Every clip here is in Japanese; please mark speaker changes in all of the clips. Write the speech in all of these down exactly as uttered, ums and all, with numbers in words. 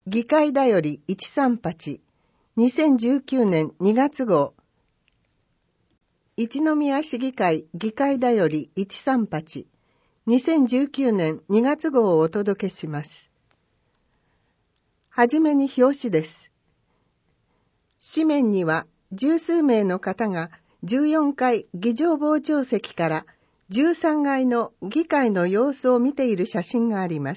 Speaker 1: 議会だよりいちさんはち、にせんじゅうきゅうねんにがつ号、一宮市議会議会だよりいちさんはち、にせんじゅうきゅうねんにがつ号をお届けします。はじめに表紙です。紙面には十数名の方がじゅうよんかい議場傍聴席からじゅうさんがいの議会の様子を見ている写真があります。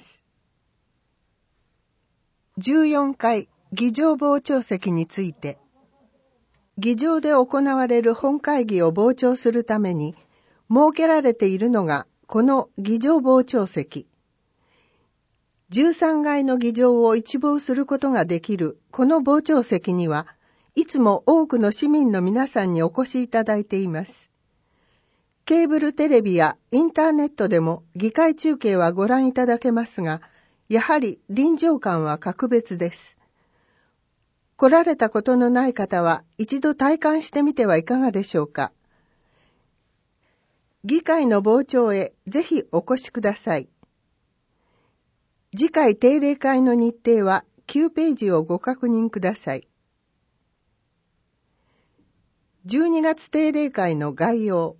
Speaker 1: じゅうよんかい議場傍聴席について、議場で行われる本会議を傍聴するために設けられているのがこの議場傍聴席。じゅうさんがいの議場を一望することができるこの傍聴席にはいつも多くの市民の皆さんにお越しいただいています。ケーブルテレビやインターネットでも議会中継はご覧いただけますが、やはり臨場感は格別です。来られたことのない方は一度体感してみてはいかがでしょうか。議会の傍聴へぜひお越しください。次回定例会の日程はきゅうページをご確認ください。じゅうにがつ定例会の概要。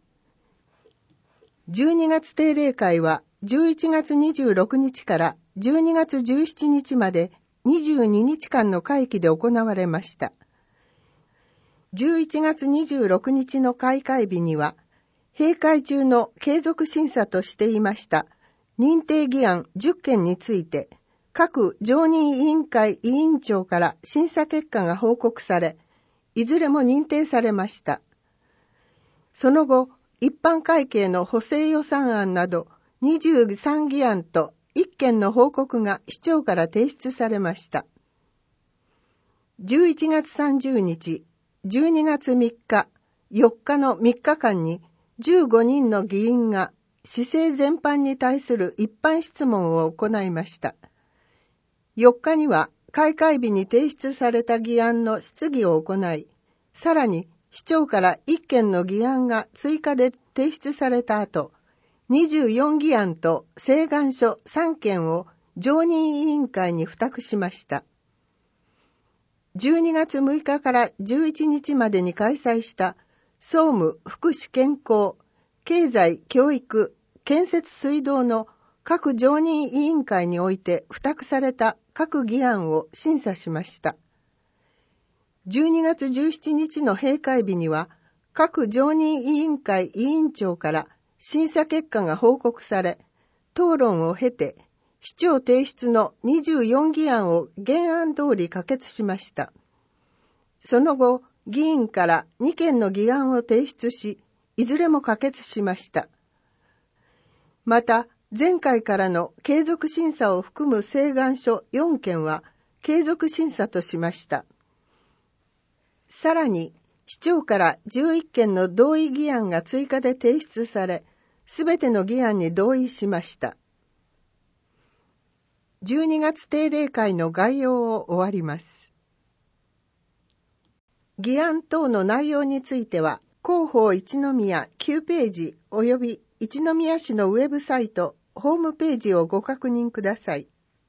Speaker 1: じゅうにがつ定例会はじゅういちがつにじゅうろくにちからじゅうにがつじゅうしちにちまでにじゅうににちかんの会期で行われました。じゅういちがつにじゅうろくにちの開会日には、閉会中の継続審査としていました認定議案じゅっけんについて、各常任委員会委員長から審査結果が報告され、いずれも認定されました。その後、一般会計の補正予算案などにじゅうさんぎあんといっけんの報告が市長から提出されました。じゅういちがつさんじゅうにち、じゅうにがつみっか、よっかのみっかかんにじゅうごにんの議員が市政全般に対する一般質問を行いました。よっかには開会日に提出された議案の質疑を行い、さらに市長からいっけんの議案が追加で提出された後、にじゅうよんぎあんと請願書さんけんを常任委員会に付託しました。じゅうにがつむいかからじゅういちにちまでに開催した総務、福祉健康、経済、教育、建設水道の各常任委員会において付託された各議案を審査しました。じゅうにがつじゅうしちにちの閉会日には、各常任委員会委員長から審査結果が報告され、討論を経て、市長提出のにじゅうよんぎあんを原案通り可決しました。その後、議員からにけんの議案を提出し、いずれも可決しました。また、前回からの継続審査を含む請願書よんけんは継続審査としました。さらに、市長からじゅういっけんの同意議案が追加で提出され、すべての議案に同意しました。じゅうにがつ定例会の概要を終わります。議案等の内容については、広報一宮きゅうページ及び一宮市のウェブサイト、ホームページをご確認ください。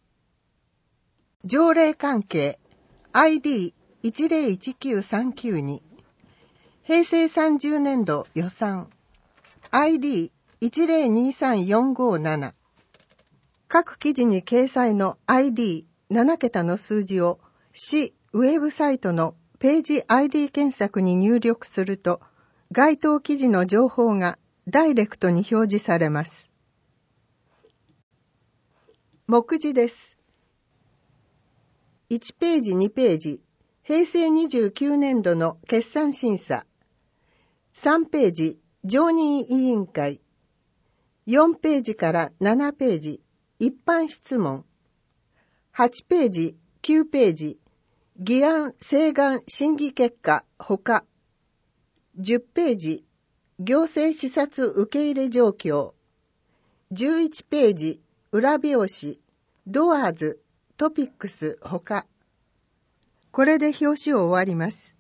Speaker 1: 条例関係 アイディーいちぜろいちきゅうさんきゅうに 平成さんじゅうねんど予算 アイディーいちぜろにさんよんごなな 各記事に掲載の アイディーなな 桁の数字を市ウェブサイトのページ アイディー 検索に入力すると、該当記事の情報がダイレクトに表示されます。目次です。いちページにページ、平成にじゅうきゅうねんどの決算審査。さんページ、常任委員会。よんページからななページ、一般質問。はちページ、きゅうページ、議案請願審議結果ほか。じゅっページ、行政視察受け入れ状況。じゅういちページ、裏表紙、ドアーズ、トピックスほか。これで表紙を終わります。